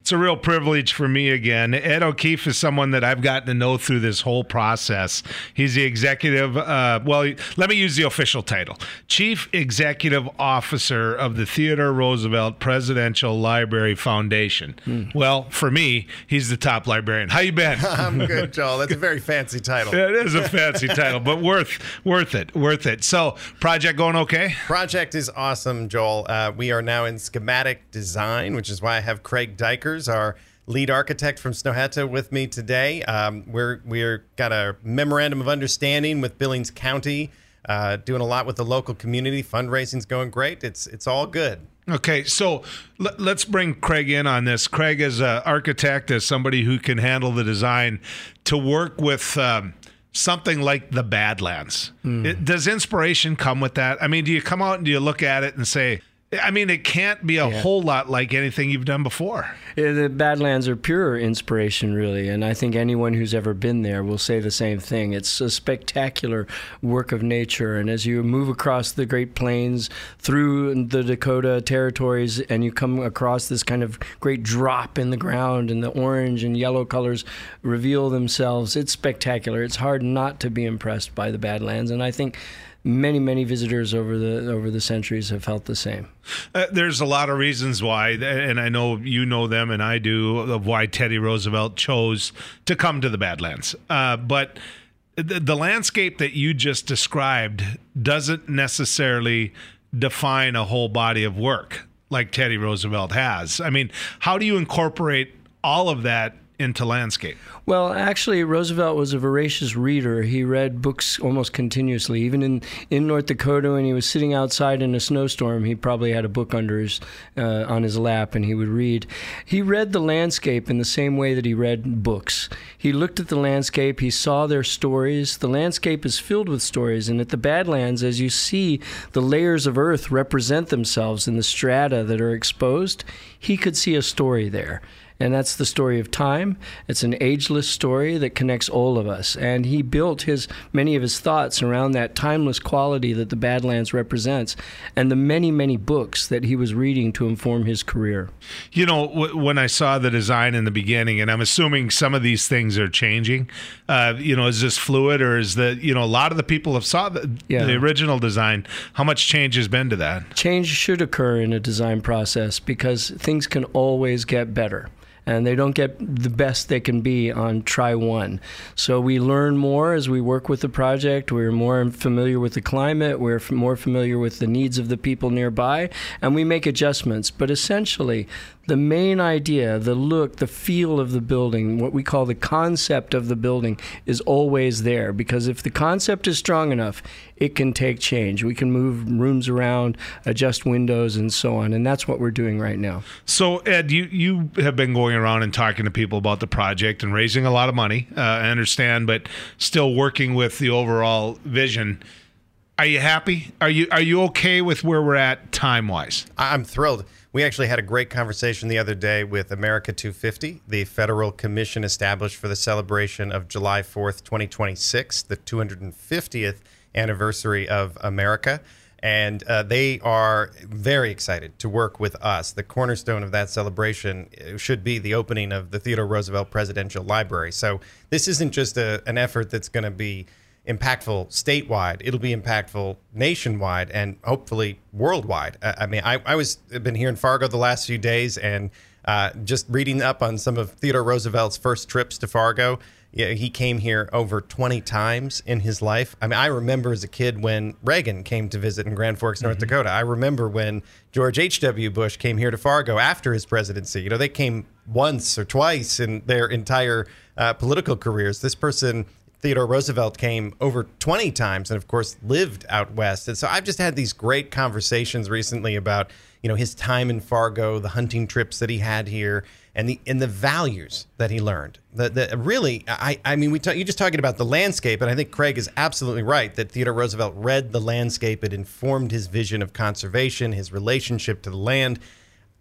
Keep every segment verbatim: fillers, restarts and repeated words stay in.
It's a real privilege for me again. Ed O'Keefe is someone that I've gotten to know through this whole process. He's the executive, uh, well, let me use the official title, Chief Executive Officer of the Theodore Roosevelt Presidential Library Foundation. Mm. Well, for me, he's the top librarian. How you been? I'm good, Joel. That's a very fancy title. It is a fancy title, but worth worth it, worth it. So, project going okay? Project is awesome, Joel. Uh, we are now in schematic design, which is why I have Craig Dykers, our lead architect from Snohetta, with me today. Um, we're we're got a memorandum of understanding with Billings County, uh, doing a lot with the local community. Fundraising's going great. It's it's all good. Okay, so l- let's bring Craig in on this. Craig is an architect, as somebody who can handle the design, to work with um, something like the Badlands. Mm. It, does inspiration come with that? I mean, do you come out and do you look at it and say, I mean, it can't be a yeah. whole lot like anything you've done before. Yeah, the Badlands are pure inspiration, really, and I think anyone who's ever been there will say the same thing. It's a spectacular work of nature, and as you move across the Great Plains through the Dakota territories and you come across this kind of great drop in the ground and the orange and yellow colors reveal themselves, it's spectacular. It's hard not to be impressed by the Badlands, and I think many, many visitors over the over the centuries have felt the same. Uh, there's a lot of reasons why, and I know you know them and I do, of why Teddy Roosevelt chose to come to the Badlands. Uh, but the, the landscape that you just described doesn't necessarily define a whole body of work like Teddy Roosevelt has. I mean, how do you incorporate all of that into landscape? Well, actually, Roosevelt was a voracious reader. He read books almost continuously. Even in, in North Dakota, when he was sitting outside in a snowstorm, he probably had a book under his uh, on his lap, and he would read. He read the landscape in the same way that he read books. He looked at the landscape. He saw their stories. The landscape is filled with stories, and at the Badlands, as you see the layers of earth represent themselves in the strata that are exposed, he could see a story there. And that's the story of time. It's an ageless story that connects all of us. And he built his many of his thoughts around that timeless quality that the Badlands represents and the many, many books that he was reading to inform his career. You know, w- when I saw the design in the beginning, and I'm assuming some of these things are changing, uh, you know, is this fluid, or is the, you know, a lot of the people have saw the, yeah. the original design. How much change has been to that? Change should occur in a design process because things can always get better. And they don't get the best they can be on try one. So we learn more as we work with the project. We're more familiar with the climate. We're f- more familiar with the needs of the people nearby. And we make adjustments. But essentially, the main idea, the look, the feel of the building, what we call the concept of the building, is always there. Because if the concept is strong enough, it can take change. We can move rooms around, adjust windows, and so on. And that's what we're doing right now. So, Ed, you, you have been going around and talking to people about the project and raising a lot of money, uh, I understand, but still working with the overall vision. Are you happy? Are you are you okay with where we're at time-wise? I'm thrilled. We actually had a great conversation the other day with America two fifty, the federal commission established for the celebration of July fourth, twenty twenty-six, the two hundred fiftieth anniversary of America. And uh, they are very excited to work with us. The cornerstone of that celebration should be the opening of the Theodore Roosevelt Presidential Library. So this isn't just a, an effort that's going to be impactful statewide. It'll be impactful nationwide and hopefully worldwide. I, I mean, I, I was I've been here in Fargo the last few days and uh, just reading up on some of Theodore Roosevelt's first trips to Fargo. Yeah, he came here over twenty times in his life. I mean, I remember as a kid when Reagan came to visit in Grand Forks, North mm-hmm. Dakota. I remember when George H W. Bush came here to Fargo after his presidency. You know, they came once or twice in their entire uh, political careers. This person, Theodore Roosevelt, came over twenty times and, of course, lived out west. And so I've just had these great conversations recently about, you know, his time in Fargo, the hunting trips that he had here, and the and the values that he learned. The, the really, I I mean, we talk, you're just talking about the landscape, and I think Craig is absolutely right that Theodore Roosevelt read the landscape. It informed his vision of conservation, his relationship to the land.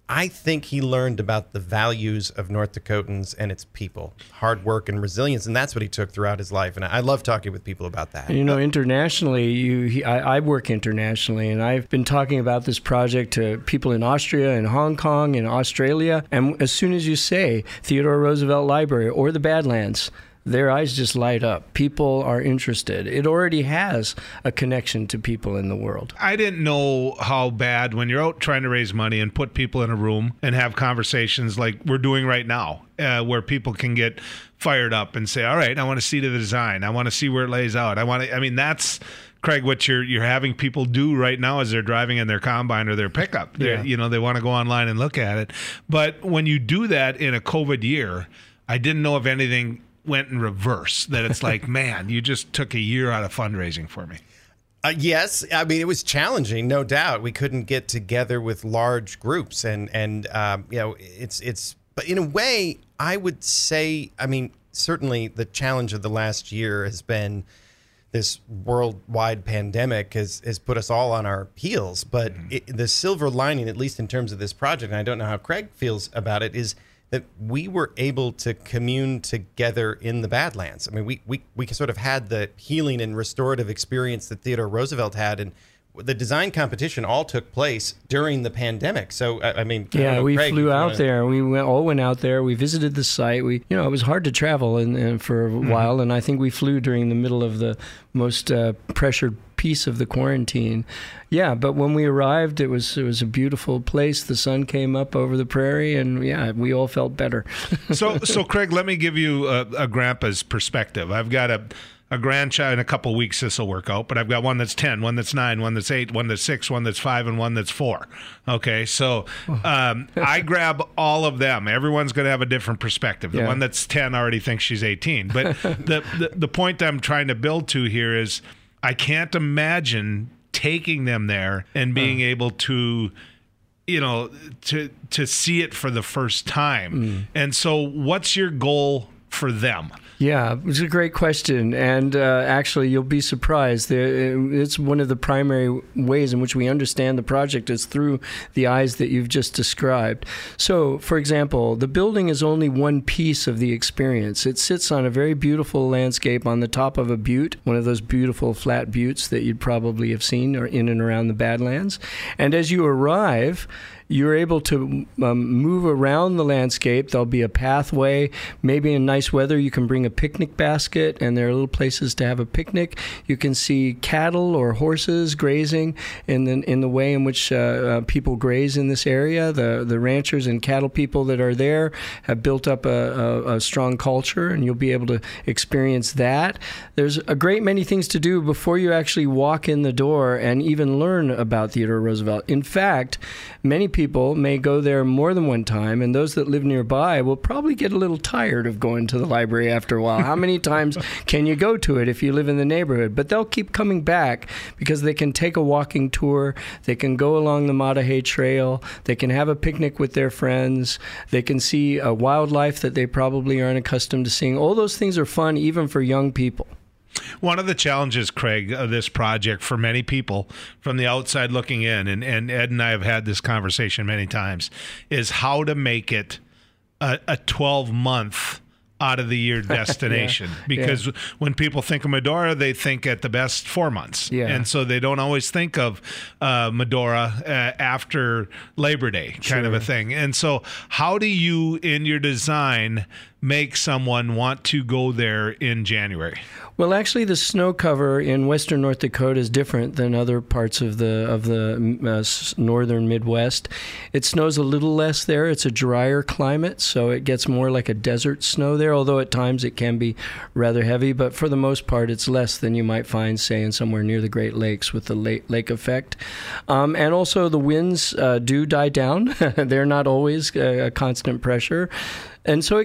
I think he learned about the values of North Dakotans and its people, hard work and resilience, and that's what he took throughout his life. And I love talking with people about that. You know, internationally, you he, I, I work internationally, and I've been talking about this project to people in Austria and Hong Kong and Australia. And as soon as you say Theodore Roosevelt Library or the Badlands, their eyes just light up. People are interested. It already has a connection to people in the world. I didn't know how bad when you're out trying to raise money and put people in a room and have conversations like we're doing right now, uh, where people can get fired up and say, all right, I want to see the design. I want to see where it lays out. I want to, I mean, that's, Craig, what you're you're having people do right now as they're driving in their combine or their pickup. Yeah. You know, they want to go online and look at it. But when you do that in a COVID year, I didn't know if anything went in reverse, that it's like, man, you just took a year out of fundraising for me. Uh, yes, I mean, it was challenging, no doubt. We couldn't get together with large groups, and and um, you know, it's it's. But in a way, I would say, I mean, certainly the challenge of the last year has been this worldwide pandemic has has put us all on our heels. But mm-hmm. it, the silver lining, at least in terms of this project, and I don't know how Craig feels about it, is that we were able to commune together in the Badlands. I mean, we, we, we sort of had the healing and restorative experience that Theodore Roosevelt had, and the design competition all took place during the pandemic. So, I, I mean, I yeah, know, we Craig, flew out wanna... there. We went, all went out there. We visited the site. We, you know, it was hard to travel and, and for a mm-hmm. while, and I think we flew during the middle of the most uh, pressured piece of the quarantine. Yeah, but when we arrived, it was it was a beautiful place. The sun came up over the prairie, and yeah, we all felt better. so, so Craig, let me give you a, a grandpa's perspective. I've got a a grandchild. In a couple of weeks this will work out, but I've got one that's ten, one that's nine, one that's eight, one that's six, one that's five, and one that's four. Okay, so um, I grab all of them. Everyone's going to have a different perspective. The yeah. one that's ten already thinks she's eighteen. But the, the the point I'm trying to build to here is I can't imagine taking them there and being uh. able to, you know, to to see it for the first time. Mm. And so what's your goal for them? Yeah, it's a great question, and uh, actually, you'll be surprised. It's one of the primary ways in which we understand the project is through the eyes that you've just described. So, for example, the building is only one piece of the experience. It sits on a very beautiful landscape on the top of a butte, one of those beautiful flat buttes that you'd probably have seen or in and around the Badlands. And as you arrive, you're able to um, move around the landscape. There'll be a pathway. Maybe in nice weather, you can bring a picnic basket, and there are little places to have a picnic. You can see cattle or horses grazing in the, in the way in which uh, uh, people graze in this area. The, the ranchers and cattle people that are there have built up a, a, a strong culture, and you'll be able to experience that. There's a great many things to do before you actually walk in the door and even learn about Theodore Roosevelt. In fact, many people may go there more than one time, and those that live nearby will probably get a little tired of going to the library after a while. How many times can you go to it if you live in the neighborhood? But they'll keep coming back because they can take a walking tour, they can go along the Mattahey Trail, they can have a picnic with their friends, they can see a wildlife that they probably aren't accustomed to seeing. All those things are fun even for young people. One of the challenges, Craig, of this project for many people from the outside looking in, and, and Ed and I have had this conversation many times, is how to make it a, a twelve-month out of the year destination. yeah, because yeah. when people think of Medora, they think at the best four months. Yeah. And so they don't always think of uh, Medora uh, after Labor Day kind sure. of a thing. And so how do you, in your design, make someone want to go there in January? Well, actually, the snow cover in western North Dakota is different than other parts of the of the uh, northern Midwest. It snows a little less there. It's a drier climate, so it gets more like a desert snow there, although at times it can be rather heavy. But for the most part, it's less than you might find, say, in somewhere near the Great Lakes with the lake, lake effect. Um, and also, the winds uh, do die down. They're not always uh, a constant pressure. And so it can actually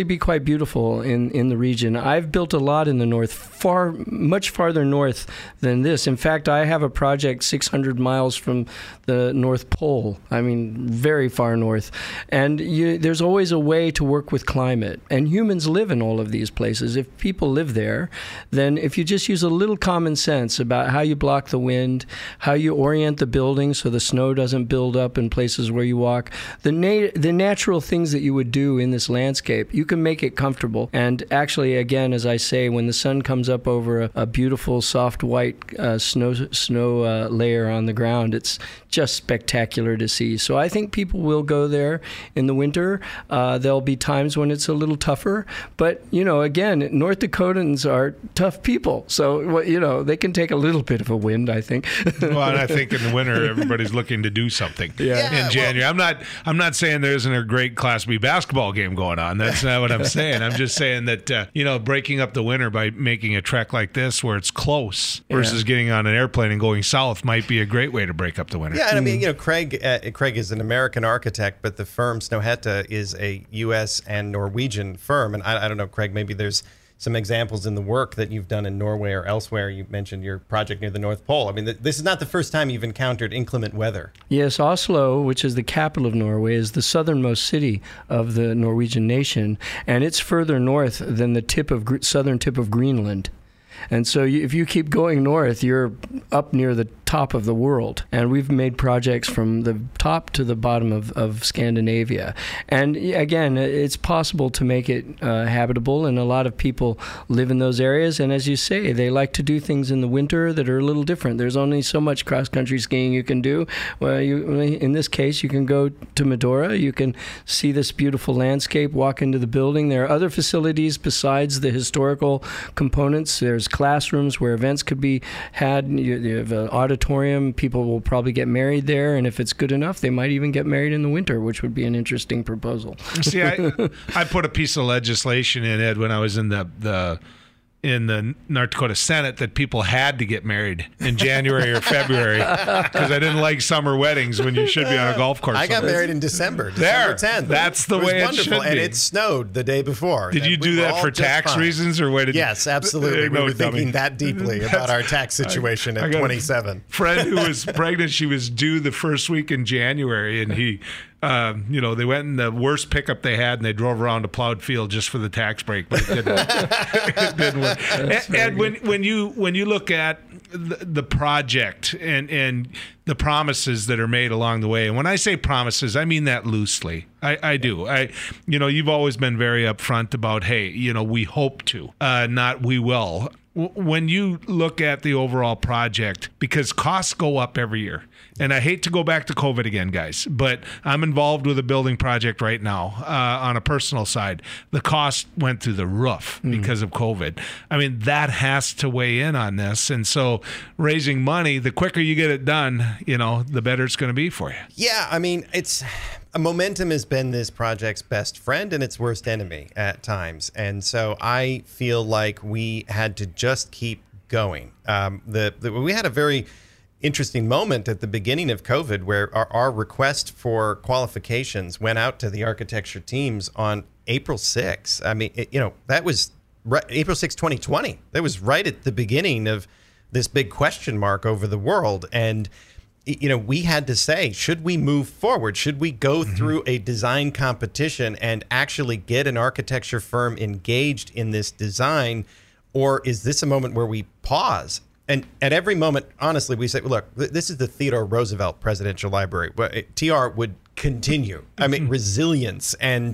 actually be quite beautiful in, in the region. I've built a lot in the north, far much farther north than this. In fact, I have a project six hundred miles from the North Pole. I mean, very far north. And you, there's always a way to work with climate. And humans live in all of these places. If people live there, then if you just use a little common sense about how you block the wind, how you orient the building so the snow doesn't build up in places where you walk, the na- the natural things that you would do in this landscape, you can make it comfortable. And actually, again, as I say, when the sun comes up over a, a beautiful, soft, white uh, snow snow uh, layer on the ground, it's just spectacular to see. So I think people will go there in the winter. Uh, there'll be times when it's a little tougher. But, you know, again, North Dakotans are tough people. So, you know, they can take a little bit of a wind, I think. Well, and I think in the winter, everybody's looking to do something Yeah. in January. Well, I'm not I'm not saying there isn't a great Class B basketball game going on. That's not what I'm saying. I'm just saying that, uh, you know, breaking up the winter by making a trek like this where it's close versus Yeah. getting on an airplane and going south might be a great way to break up the winter. Yeah, and I mean, you know, Craig uh, Craig is an American architect, but the firm Snøhetta is a U S and Norwegian firm. And I, I don't know, Craig, maybe there's some examples in the work that you've done in Norway or elsewhere. You mentioned your project near the North Pole. I mean, th- this is not the first time you've encountered inclement weather. Yes, Oslo, which is the capital of Norway, is the southernmost city of the Norwegian nation, and it's further north than the tip of Gr- southern tip of Greenland. And so you, if you keep going north, you're up near the top of the world. And we've made projects from the top to the bottom of, of Scandinavia. And again, it's possible to make it uh, habitable, and a lot of people live in those areas. And as you say, they like to do things in the winter that are a little different. There's only so much cross-country skiing you can do. Well, you, in this case, you can go to Medora. You can see this beautiful landscape, walk into the building. There are other facilities besides the historical components. There's classrooms where events could be had. You, you have an auditorium. People will probably get married there, and if it's good enough, they might even get married in the winter, which would be an interesting proposal. See, I, I put a piece of legislation in, Ed, when I was in the the in the North Dakota Senate that people had to get married in January or February because I didn't like summer weddings when you should be on a golf course. I got somewhere. married in December, There. December tenth. That's the it was way it wonderful, should and be. it snowed the day before. Did and you we do were that all for just tax fine. reasons, or what did Yes, absolutely. No, we were dummy. thinking that deeply about our tax situation I at got a twenty-seven. friend who was pregnant. She was due the first week in January, and he, um, you know, they went in the worst pickup they had, and they drove around a plowed field just for the tax break, but it didn't. it didn't work. And, and when when you when you look at the, the project and and the promises that are made along the way, and when I say promises, I mean that loosely. I, I do. I, you know, you've always been very upfront about, hey, you know, we hope to, uh, not we will. When you look at the overall project, because costs go up every year, and I hate to go back to COVID again, guys, but I'm involved with a building project right now uh, on a personal side. The cost went through the roof mm. because of COVID. I mean, that has to weigh in on this. And so raising money, the quicker you get it done, you know, the better it's going to be for you. Yeah, I mean, it's... Momentum has been this project's best friend and its worst enemy at times. And so I feel like we had to just keep going. Um, the, the we had a very interesting moment at the beginning of COVID where our, our request for qualifications went out to the architecture teams on April sixth. I mean, it, you know, that was right, April sixth, twenty twenty. That was right at the beginning of this big question mark over the world. And you know, we had to say, should we move forward? Should we go mm-hmm. through a design competition and actually get an architecture firm engaged in this design? Or is this a moment where we pause? And at every moment, honestly, we say, look, this is the Theodore Roosevelt Presidential Library. T R would continue. I mean, resilience and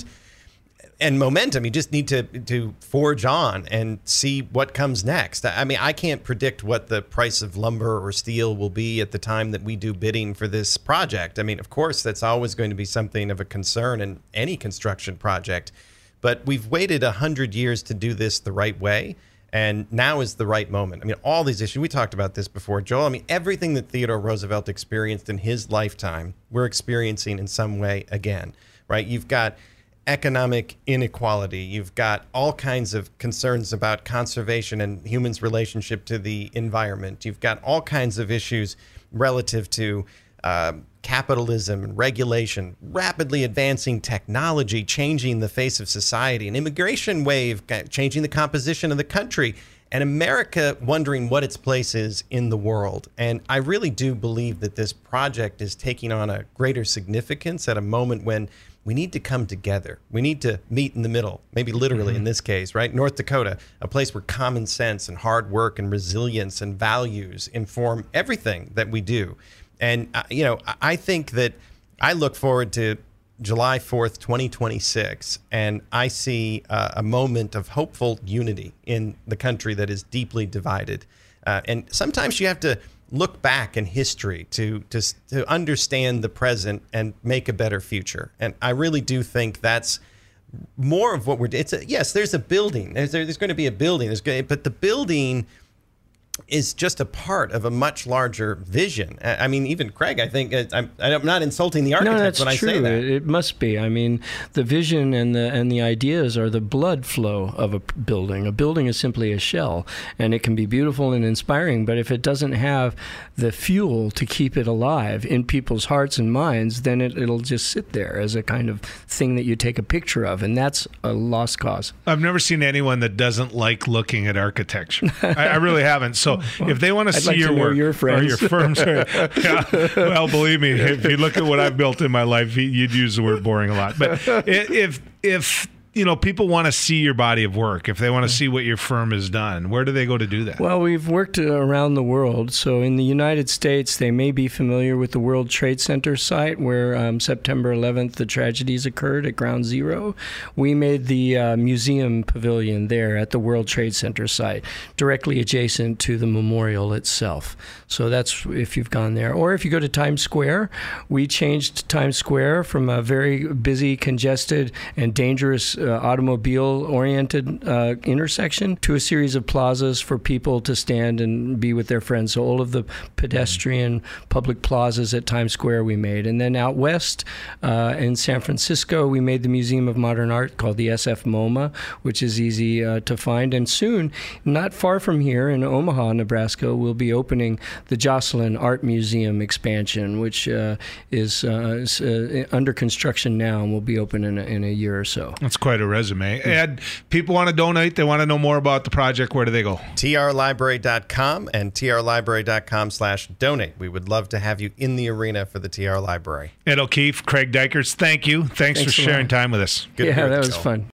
and momentum. You just need to to forge on and see what comes next. I mean, I can't predict what the price of lumber or steel will be at the time that we do bidding for this project. I mean, of course, that's always going to be something of a concern in any construction project. But we've waited a hundred years to do this the right way. And now is the right moment. I mean, all these issues, we talked about this before, Joel. I mean, everything that Theodore Roosevelt experienced in his lifetime, we're experiencing in some way again, right? You've got economic inequality. You've got all kinds of concerns about conservation and humans' relationship to the environment. You've got all kinds of issues relative to uh, capitalism and regulation, rapidly advancing technology, changing the face of society, an immigration wave changing the composition of the country, and America wondering what its place is in the world. And I really do believe that this project is taking on a greater significance at a moment when we need to come together. We need to meet in the middle, maybe literally mm-hmm. in this case, right? North Dakota, a place where common sense and hard work and resilience and values inform everything that we do. And, uh, you know, I think that I look forward to July fourth, twenty twenty-six, and I see uh, a moment of hopeful unity in the country that is deeply divided. Uh, and sometimes you have to look back in history to, to to understand the present and make a better future. And I really do think that's more of what we're. It's a, yes, there's a building. There's there's going to be a building. There's going, but the building is just a part of a much larger vision. I mean, even Craig, I think I'm, I'm not insulting the architect no, that's when I true. say that. It must be. I mean, the vision and the and the ideas are the blood flow of a building. A building is simply a shell, and it can be beautiful and inspiring, but if it doesn't have the fuel to keep it alive in people's hearts and minds, then it, it'll just sit there as a kind of thing that you take a picture of, and that's a lost cause. I've never seen anyone that doesn't like looking at architecture. I, I really haven't. So well, if they want to I'd see like your to know work your or your firm's, yeah, well, believe me, if you look at what I've built in my life, you'd use the word boring a lot. But if if you know people want to see your body of work, if they want to see what your firm has done, where do they go to do that? Well, we've worked around the world. So in the United States, they may be familiar with the World Trade Center site where um, September eleventh, the tragedies occurred at Ground Zero. We made the uh, museum pavilion there at the World Trade Center site, directly adjacent to the memorial itself. So that's if you've gone there. Or if you go to Times Square, we changed Times Square from a very busy, congested, and dangerous uh, automobile-oriented uh, intersection to a series of plazas for people to stand and be with their friends. So all of the pedestrian public plazas at Times Square we made. And then out west uh, in San Francisco, we made the Museum of Modern Art called the S F MoMA, which is easy uh, to find. And soon, not far from here in Omaha, Nebraska, we'll be opening the Jocelyn Art Museum expansion, which uh, is, uh, is uh, under construction now and will be open in a, in a year or so. That's quite a resume. Ed, people want to donate. They want to know more about the project. Where do they go? T R library dot com and T R library dot com slash donate. We would love to have you in the arena for the T R Library. Ed O'Keefe, Craig Dykers, thank you. Thanks, Thanks for sharing time with us. Good yeah, that was fun.